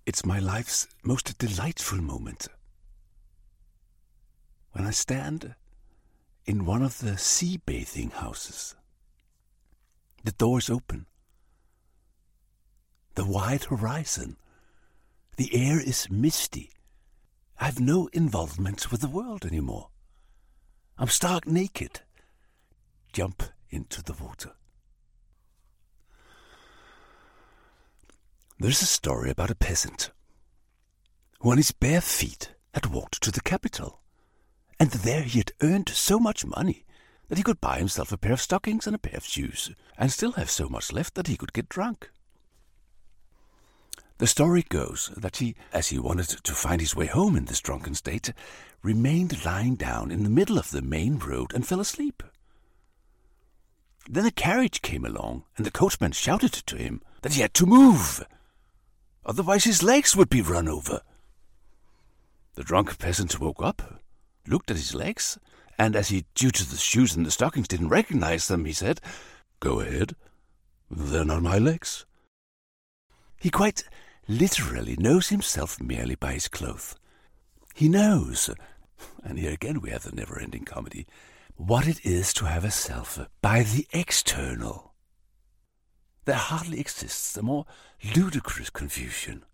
It's my life's most delightful moment. When I stand in one of the sea bathing houses. The doors open. The wide horizon. The air is misty. I've no involvement with the world anymore. I'm stark naked. Jump into the water. There's a story about a peasant who on his bare feet had walked to the capital, and there he had earned so much money that he could buy himself a pair of stockings and a pair of shoes, and still have so much left that he could get drunk. The story goes that he, as he wanted to find his way home in this drunken state, remained lying down in the middle of the main road and fell asleep. Then a carriage came along, and the coachman shouted to him that he had to move, otherwise his legs would be run over. The drunk peasant woke up, looked at his legs, and as he, due to the shoes and the stockings, didn't recognize them, he said, "Go ahead, they're not my legs." He quite literally knows himself merely by his clothes. He knows, and here again we have the never-ending comedy, what it is to have a self by the external. There hardly exists a more ludicrous confusion.